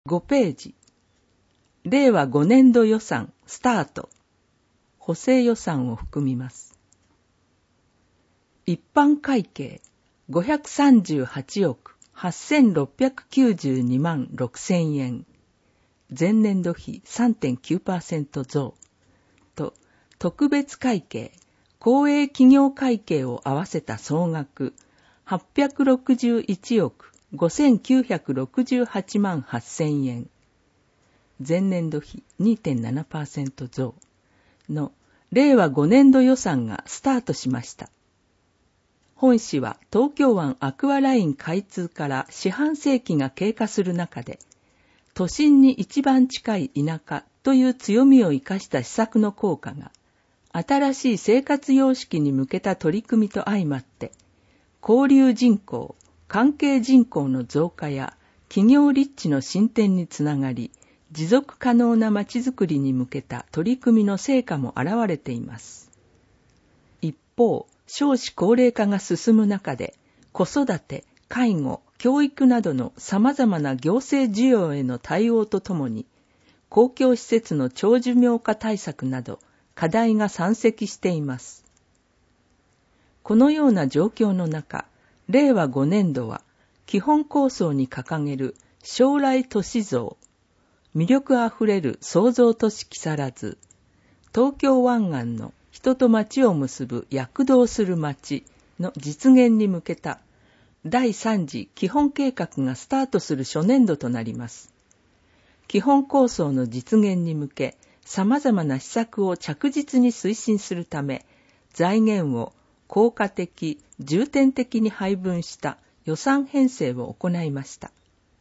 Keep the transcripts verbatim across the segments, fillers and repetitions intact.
ごページ。れいわごねんど予算スタート。補正予算を含みます。一般会計ごひゃくさんじゅうはちおくはっせんろっぴゃくきゅうじゅうにまんろくせんえん。前年度比 さんてんきゅうパーセント 増と、特別会計、公営企業会計を合わせた総額はっぴゃくろくじゅういちおくごせんきゅうひゃくろくじゅうはちまんはっせんえん。前年度比 にてんななパーセント 増のれいわごねんど予算がスタートしました。本市は東京湾アクアライン開通から四半世紀が経過する中で、都心に一番近い田舎という強みを生かした施策の効果が、新しい生活様式に向けた取り組みと相まって、交流人口、関係人口の増加や企業立地の進展につながり、持続可能なまちづくりに向けた取り組みの成果も現れています。一方、少子高齢化が進む中で、子育て、介護、教育などの様々な行政需要への対応とともに、公共施設の長寿命化対策など課題が山積しています。このような状況の中、れいわごねんどは基本構想に掲げる将来都市像、魅力あふれる創造都市木更津、東京湾岸の人と町を結ぶ躍動する町の実現に向けただいさん次基本計画がスタートする初年度となります。基本構想の実現に向け、様々な施策を着実に推進するため、財源を効果的、重点的に配分した予算編成を行いました。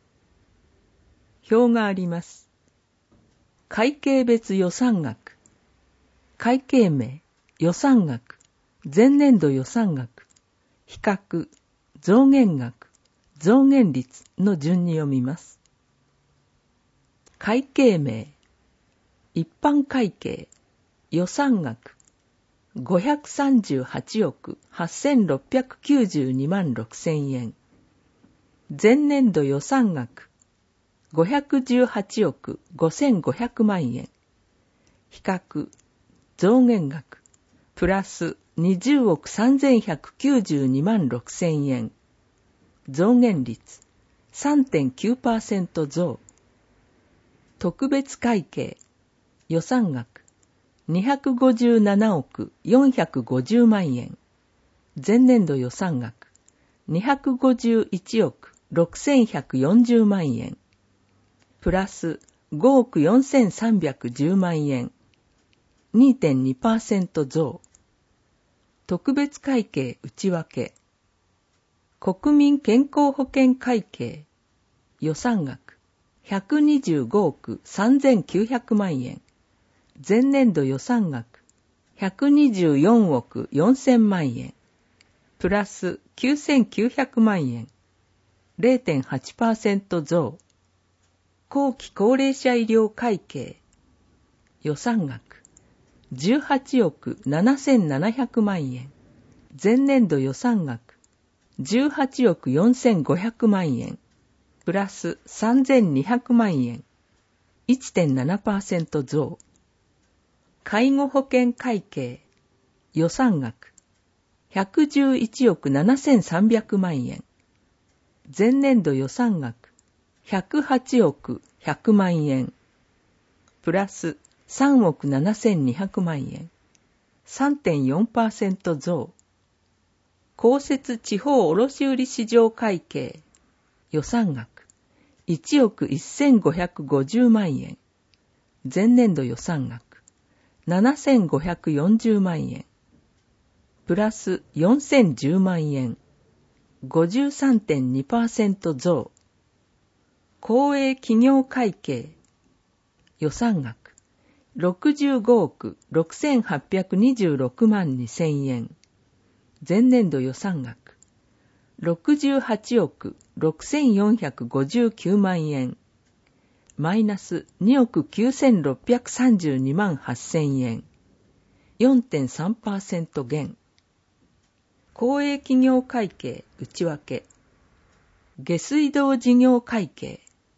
表があります。会計別予算額、会計名、予算額、前年度予算額、比較、増減額、増減率の順に読みます。会計名、一般会計、予算額、ごひゃくさんじゅうはちおくはっせんろっぴゃくきゅうじゅうにまんろくせんえん。前年度予算額、ごひゃくじゅうはちおくごせんごひゃくまんえん。比較、増減額、プラスにじゅうおくさんぜんひゃくきゅうじゅうにまんろくせんえん。増減率 さんてんきゅうパーセント 増。特別会計、予算額にひゃくごじゅうななおくよんひゃくごじゅうまんえん。前年度予算額にひゃくごじゅういちおくろくせんひゃくよんじゅうまんえん。プラスごおくよんせんさんびゃくじゅうまんえん。にてんにパーセント 増。特別会計内訳。国民健康保険会計。予算額ひゃくにじゅうごおくさんぜんきゅうひゃくまんえん。前年度予算額ひゃくにじゅうよんおくよんせんまんえん。プラスきゅうせんきゅうひゃくまんえん。れいてんはちパーセント 増。後期高齢者医療会計。予算額じゅうはちおくななせんななひゃくまんえん。前年度予算額じゅうはちおくよんせんごひゃくまんえん。プラスさんぜんにひゃくまんえん。いってんななパーセント 増。介護保険会計。予算額ひゃくじゅういちおくななせんさんびゃくまんえん。前年度予算額ひゃくはちおくひゃくまんえん。プラスさんおくななせんにひゃくまんえん。さんてんよんパーセント 増。公設地方卸売市場会計。予算額いちおくせんごひゃくごじゅうまんえん。前年度予算額ななせんごひゃくよんじゅうまんえん。プラスよんせんじゅうまんえん。ごじゅうさんてんにパーセント 増。公営企業会計。予算額ろくじゅうごおくろくせんはっぴゃくにじゅうろくまんにせんえん。前年度予算額ろくじゅうはちおくろくせんよんひゃくごじゅうきゅうまんえん。マイナスにおくきゅうせんろっぴゃくさんじゅうにまんはっせんえん。よんてんさんパーセント 減。公営企業会計内訳。下水道事業会計。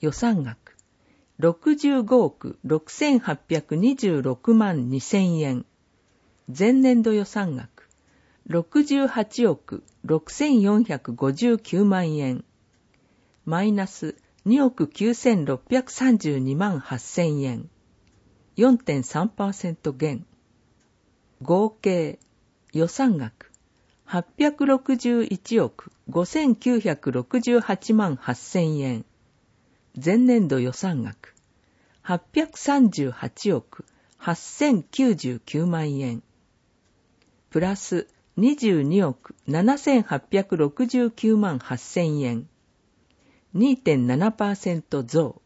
予算額ろくじゅうごおくろくせんはっぴゃくにじゅうろくまんにせんえん。前年度予算額ろくじゅうはちおくろくせんよんひゃくごじゅうきゅうまんえん。マイナスにおくきゅうせんろっぴゃくさんじゅうにまんはっせんえん。よんてんさんパーセント 減。合計予算額はっぴゃくろくじゅういちおくごせんきゅうひゃくろくじゅうはちまんはっせんえん。前年度予算額はっぴゃくさんじゅうはちおくはっせんきゅうじゅうきゅうまんえん。プラスにじゅうにおくななせんはっぴゃくろくじゅうきゅうまんはっせんえん。にてんななパーセント 増。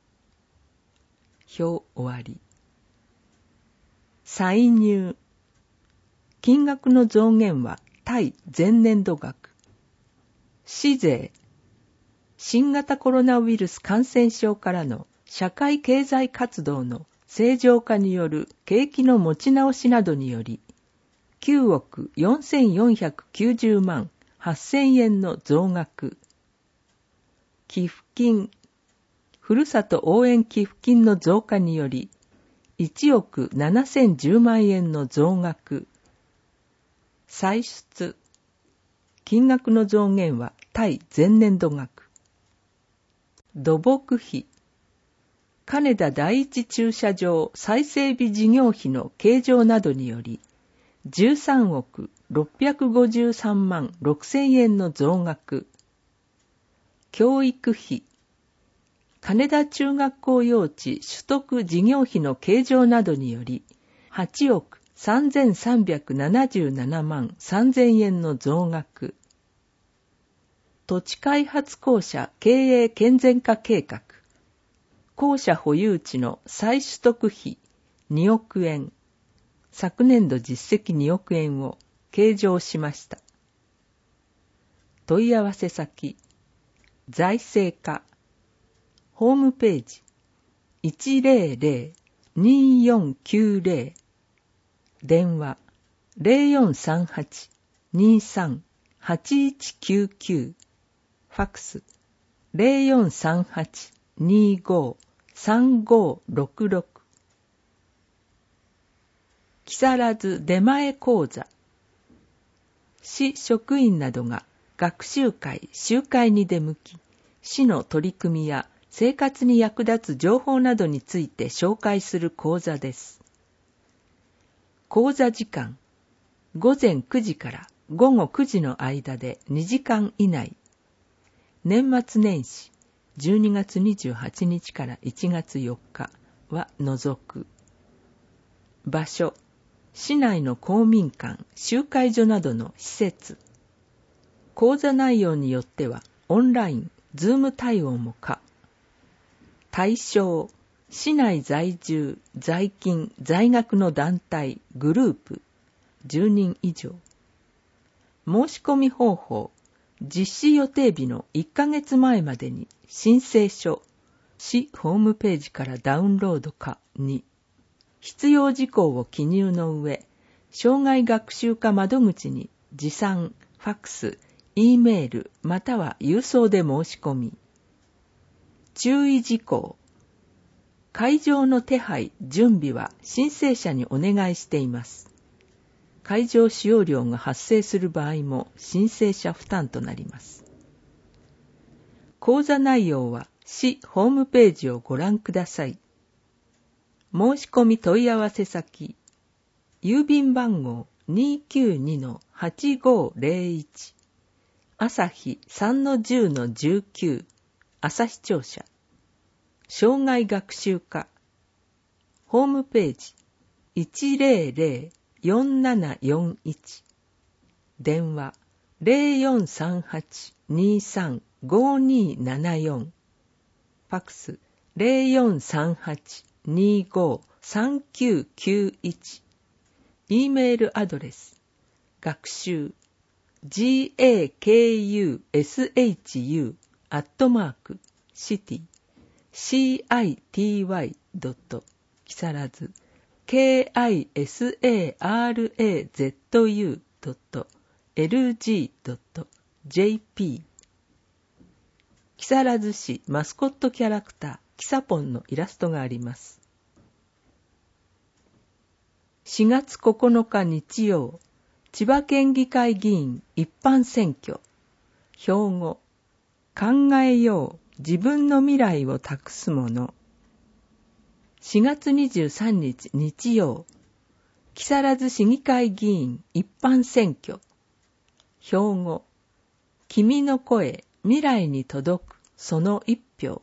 表終わり。歳入。金額の増減は対前年度額。市税。新型コロナウイルス感染症からの社会経済活動の正常化による景気の持ち直しなどにより、きゅうおくよんせんよんひゃくきゅうじゅうまんはっせんえんの増額。寄付金。ふるさと応援寄付金の増加により、いちおくななせんじゅうまんえんの増額。歳出。金額の増減は対前年度額。土木費。金田第一駐車場再整備事業費の計上などにより、じゅうさんおくろっぴゃくごじゅうさんまんろくせんえんの増額。教育費。金田中学校用地取得事業費の計上などにより、はちおくさんぜんさんびゃくななじゅうななまんさんぜんえんの増額。土地開発公社経営健全化計画。公社保有地の再取得費におくえん。昨年度実績におくえんを計上しました。問い合わせ先。財政課。ホームページ。いちぜろぜろにーよんきゅうぜろ。電話ゼロよんさんはちにーさんはちいちきゅうきゅう。ファックスゼロよんさんはちにーごさんごろくろく。木更津出前講座。市職員などが学習会、集会に出向き、市の取り組みや生活に役立つ情報などについて紹介する講座です。講座時間、ごぜんくじからごごくじの間でにじかん以内。年末年始、じゅうにがつにじゅうはちにちからいちがつよっかは除く。場所、市内の公民館、集会所などの施設。講座内容によってはオンライン、ズーム対応も可。対象、市内在住、在勤、在学の団体、グループ、じゅうにん以上。申し込み方法、実施予定日のいっかげつまえまでに申請書、市ホームページからダウンロードかに、必要事項を記入の上、障害学習課窓口に持参、ファックス、E メールまたは郵送で申し込み。注意事項。会場の手配、準備は申請者にお願いしています。会場使用料が発生する場合も申請者負担となります。講座内容は市ホームページをご覧ください。申し込み問い合わせ先。郵便番号 にーきゅうにのはちごーぜろいち。朝日 さんのじゅうのじゅうきゅう。朝日庁舎。障害学習課。ホームページ。いちぜろぜろよんななよんいち。電話。ゼロよんさんはちにーさんごにーななよん。ファックス。ゼロよんさんはちにーごさんきゅうきゅういち。E メールアドレス。学習。ジーエーケーユーエスエイチユー アットマークシティ シーアイティーワイ ドット木更津 ケーアイエスエーアールエーゼットユー ドットエルジー ドットジェーピー木更津市マスコットキャラクターキサポンのイラストがあります。しがつここのか日曜、千葉県議会議員一般選挙。標語、考えよう、自分の未来を託すもの。しがつにじゅうさんにち日曜、木更津市議会議員一般選挙。標語、君の声、未来に届く、その一票。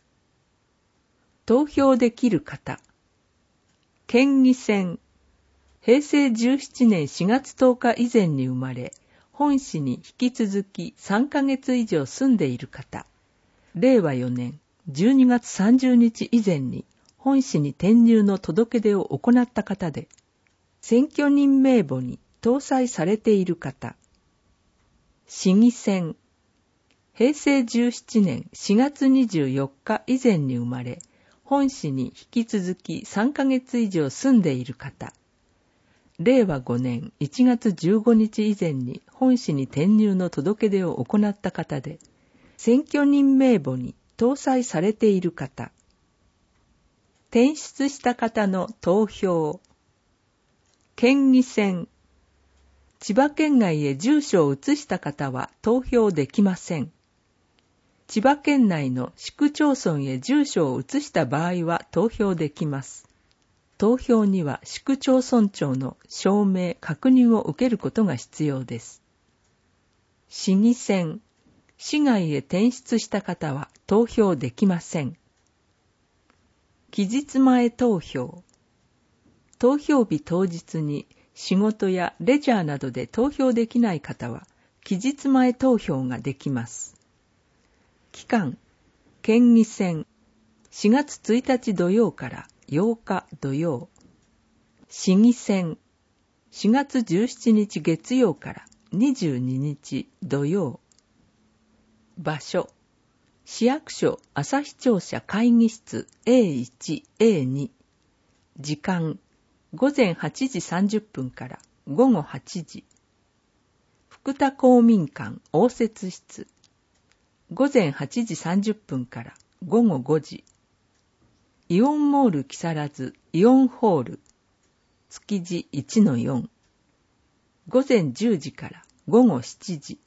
投票できる方。県議選。へいせいじゅうななねんしがつとおか以前に生まれ、本市に引き続きさんかげつ以上住んでいる方。れいわよねんじゅうにがつさんじゅうにち以前に本市に転入の届け出を行った方で、選挙人名簿に登載されている方。市議選。へいせいじゅうななねんしがつにじゅうよっか以前に生まれ、本市に引き続きさんかげつ以上住んでいる方。れいわごねんいちがつじゅうごにち以前に本市に転入の届け出を行った方で、選挙人名簿に登載されている方。転出した方の投票。県議選。千葉県外へ住所を移した方は投票できません。千葉県内の市区町村へ住所を移した場合は投票できます。投票には市区町村長の証明・確認を受けることが必要です。市議選。市外へ転出した方は投票できません。期日前投票。投票日当日に仕事やレジャーなどで投票できない方は期日前投票ができます。期間。県議選。しがつついたち土曜からようか土曜。市議選。しがつじゅうしちにち月曜からにじゅうににち土曜。場所。市役所朝日庁舎会議室 エーいち、エーに。時間。ごぜんはちじさんじゅっぷんからごごはちじ。福田公民館応接室。ごぜんはちじさんじゅっぷんからごごごじ。イオンモール木更津イオンホール築地 いちのよん。ごぜんじゅうじからごごしちじ。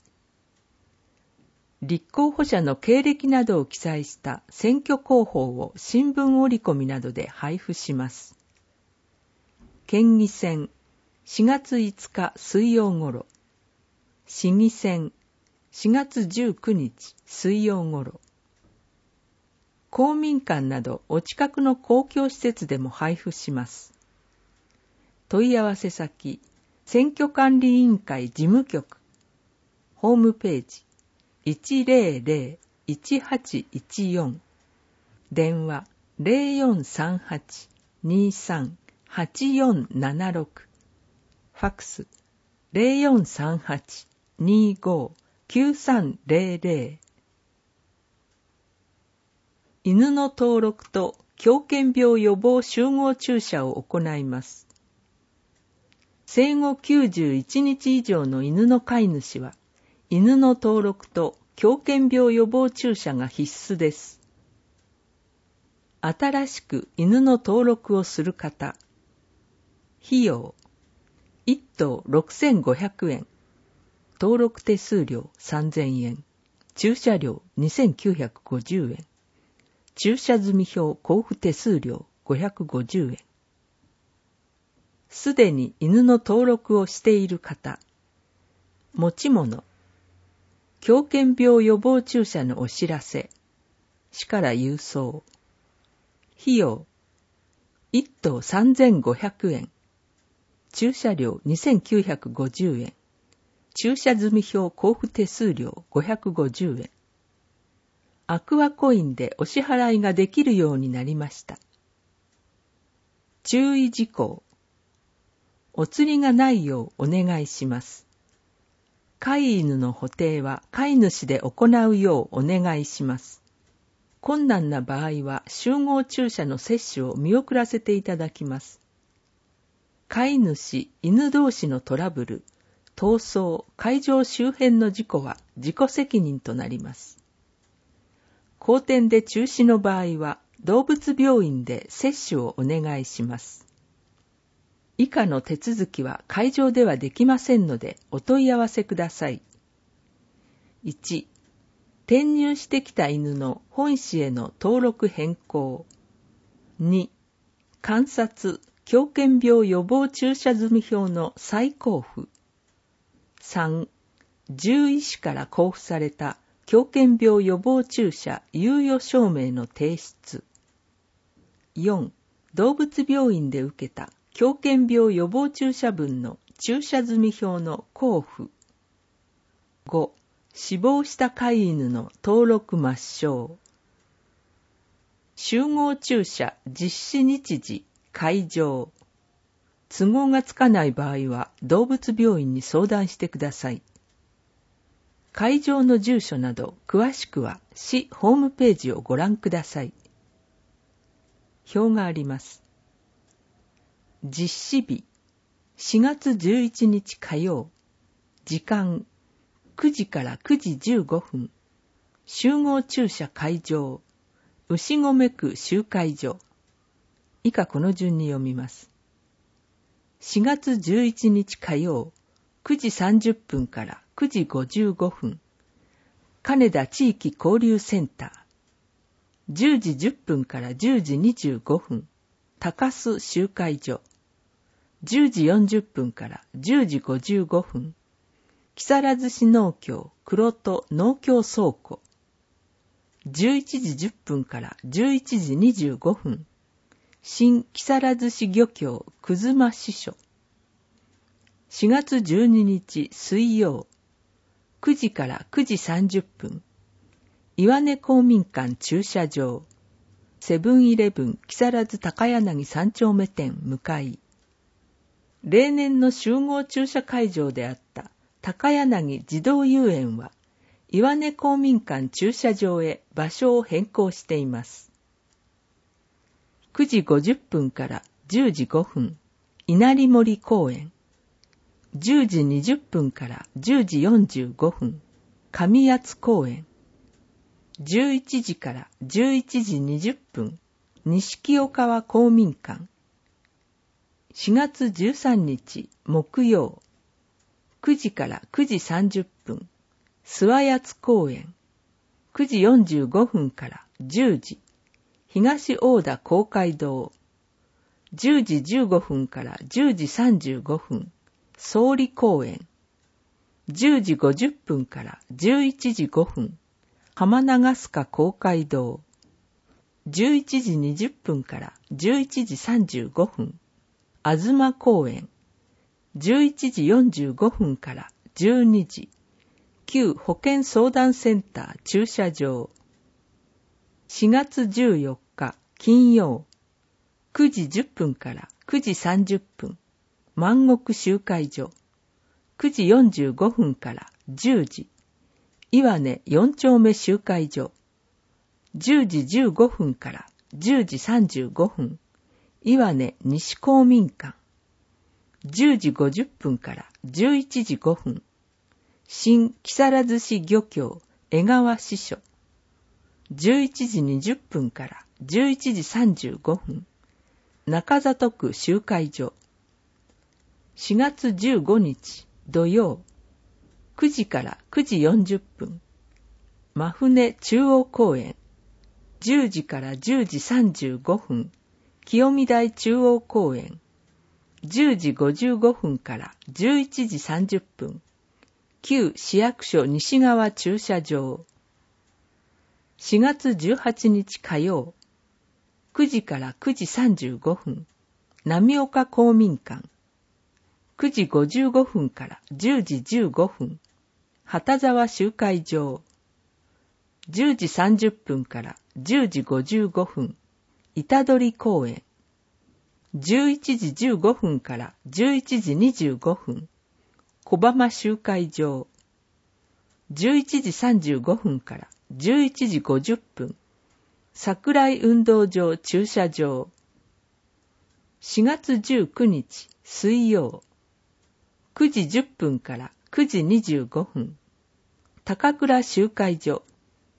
立候補者の経歴などを記載した選挙広報を新聞折り込みなどで配布します。県議選。しがついつか水曜ごろ。市議選。しがつじゅうくにち水曜ごろ。公民館などお近くの公共施設でも配布します。問い合わせ先、選挙管理委員会事務局。ホームページ、いちぜろぜろ いちはちいちよん。電話、ゼロよんさんはち にさん はちよんななろく。ファックス、ゼロよんさんはち にご きゅうさんゼロゼロ。犬の登録と狂犬病予防集合注射を行います。生後きゅうじゅういちにち以上の犬の飼い主は、犬の登録と狂犬病予防注射が必須です。新しく犬の登録をする方。費用。いっとうろくせんごひゃくえん。登録手数料さんぜんえん。注射料にせんきゅうひゃくごじゅうえん。注射済票交付手数料ごひゃくごじゅうえん。すでに犬の登録をしている方。持ち物。狂犬病予防注射のお知らせ。市から郵送。費用。いっとうさんぜんごひゃくえん。注射料にせんきゅうひゃくごじゅうえん。注射済票交付手数料ごひゃくごじゅうえん。アクアコインでお支払いができるようになりました。注意事項。お釣りがないようお願いします。飼い犬の補定は飼い主で行うようお願いします。困難な場合は集合注射の接種を見送らせていただきます。飼い主、犬同士のトラブル、逃走、会場周辺の事故は自己責任となります。 後天で中止の場合は、動物病院で接種をお願いします。以下の手続きは会場ではできませんので、お問い合わせください。いち、転入してきた犬の本市への登録変更。に、観察、狂犬病予防注射済票の再交付。さん、獣医師から交付された狂犬病予防注射猶予証明の提出。よん、動物病院で受けた狂犬病予防注射分の注射済票の交付。ご、死亡した飼い犬の登録抹消。集合注射実施日時、会場。都合がつかない場合は動物病院に相談してください。会場の住所など詳しくは市ホームページをご覧ください。表があります。実施日、しがつじゅういちにち火曜。時間、くじからくじじゅうごふん。集合注射会場、牛込区集会所。以下この順に読みます。しがつじゅういちにち火曜、くじさんじゅっぷんからくじごじゅうごふん。金田地域交流センター。じゅうじじゅっぷんからじゅうじにじゅうごふん。高須集会所。じゅうじよんじゅっぷんからじゅうじごじゅうごふん。木更津市農協黒戸農協倉庫。じゅういちじじゅっぷんからじゅういちじにじゅうごふん。新木更津市漁協くずま支所。しがつじゅうににち水曜。くじからくじさんじゅっぷん。岩根公民館駐車場。セブンイレブン木更津高柳三丁目店向かい。例年の集合駐車会場であった高柳児童遊園は、岩根公民館駐車場へ場所を変更しています。くじごじゅっぷんからじゅうじごふん、稲荷森公園。じゅうじにじゅっぷんからじゅうじよんじゅうごふん、上八公園。じゅういちじからじゅういちじにじゅっぷん、錦尾川公民館。しがつじゅうさんにち木曜。くじからくじさんじゅっぷん、諏訪八公園。くじよんじゅうごふんからじゅうじ、東大田公会堂。じゅうじじゅうごふんからじゅうじさんじゅうごふん、総理公園。じゅうじごじゅっぷんからじゅういちじごふん、浜長須賀公会堂。じゅういちじにじゅっぷんからじゅういちじさんじゅうごふん、東公園。じゅういちじよんじゅうごふんからじゅうにじ、旧保健相談センター駐車場。しがつじゅうよっか金曜。くじじゅっぷんからくじさんじゅっぷん、万石集会所。くじよんじゅうごふんからじゅうじ、岩根よん丁目集会所。じゅうじじゅうごふんからじゅうじさんじゅうごふん、岩根西公民館。じゅうじごじゅっぷんからじゅういちじごふん、新木更津市漁協江川支所。じゅういちじにじゅっぷんからじゅういちじさんじゅうごふん、中里区集会所。しがつじゅうごにち土曜。くじからくじよんじゅっぷん、真船中央公園。じゅうじからじゅうじさんじゅうごふん、清見台中央公園。じゅうじごじゅうごふんからじゅういちじさんじゅっぷん、旧市役所西側駐車場。しがつじゅうはちにち火曜。くじからくじさんじゅうごふん、浪岡公民館。くじごじゅうごふんからじゅうじじゅうごふん、旗沢集会場。じゅうじさんじゅっぷんからじゅうじごじゅうごふん、板取公園。じゅういちじじゅうごふんからじゅういちじにじゅうごふん、小浜集会場。じゅういちじさんじゅうごふんからじゅういちじごじゅっぷん、桜井運動場駐車場。しがつじゅうくにち水曜。くじじゅっぷんからくじにじゅうごふん、高倉集会所。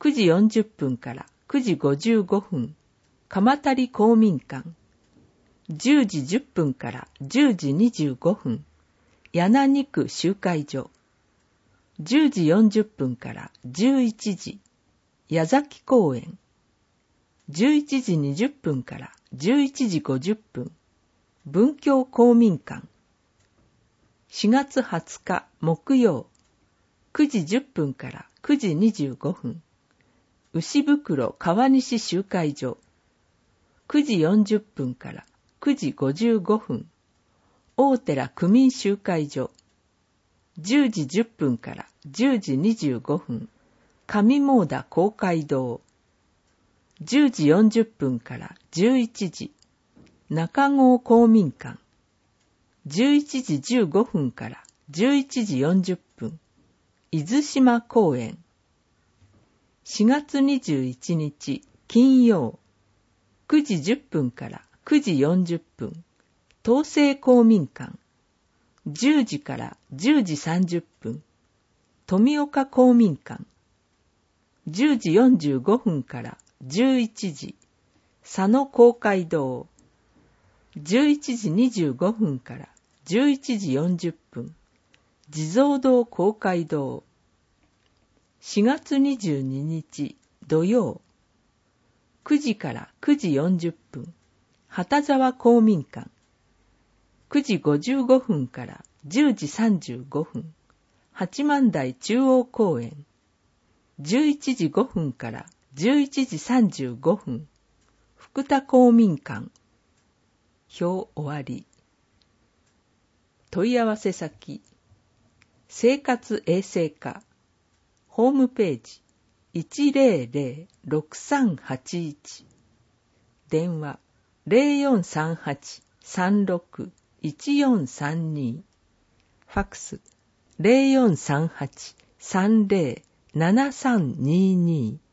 くじよんじゅっぷんからくじごじゅうごふん、鎌足公民館。じゅうじじゅっぷんからじゅうじにじゅうごふん、柳に区集会所。じゅうじよんじゅっぷんからじゅういちじ、矢崎公園。じゅういちじにじゅっぷんからじゅういちじごじゅっぷん、文教公民館。しがつはつか木曜、くじじゅっぷんからくじにじゅうごふん、牛袋川西集会所。くじよんじゅっぷんからくじごじゅうごふん、大寺区民集会所。じゅうじじゅっぷんからじゅうじにじゅうごふん、上毛田公会堂。じゅうじよんじゅっぷんからじゅういちじ、中郷公民館。じゅういちじじゅうごふんからじゅういちじよんじゅっぷん、伊豆島公園。しがつにじゅういちにち金曜、くじじゅっぷんからくじよんじゅっぷん、東西公民館。じゅうじからじゅうじさんじゅっぷん、富岡公民館。じゅうじよんじゅうごふんからじゅういちじ、佐野公会堂。じゅういちじにじゅうごふんからじゅういちじよんじゅっぷん、地蔵堂公会堂。しがつにじゅうににち土曜、くじからくじよんじゅっぷん、旗沢公民館。くじごじゅうごふんからじゅうじさんじゅうごふん、八幡台中央公園。じゅういちじごふんからじゅういちじさんじゅうごふん、福田公民館。表終わり。問い合わせ先、生活衛生課、ホームページ いちゼロゼロ ろくさんはちいち、電話 ゼロよんさんはち さんろく いちよんさんに、ファックス ゼロよんさんはち さんゼロ ななさんにに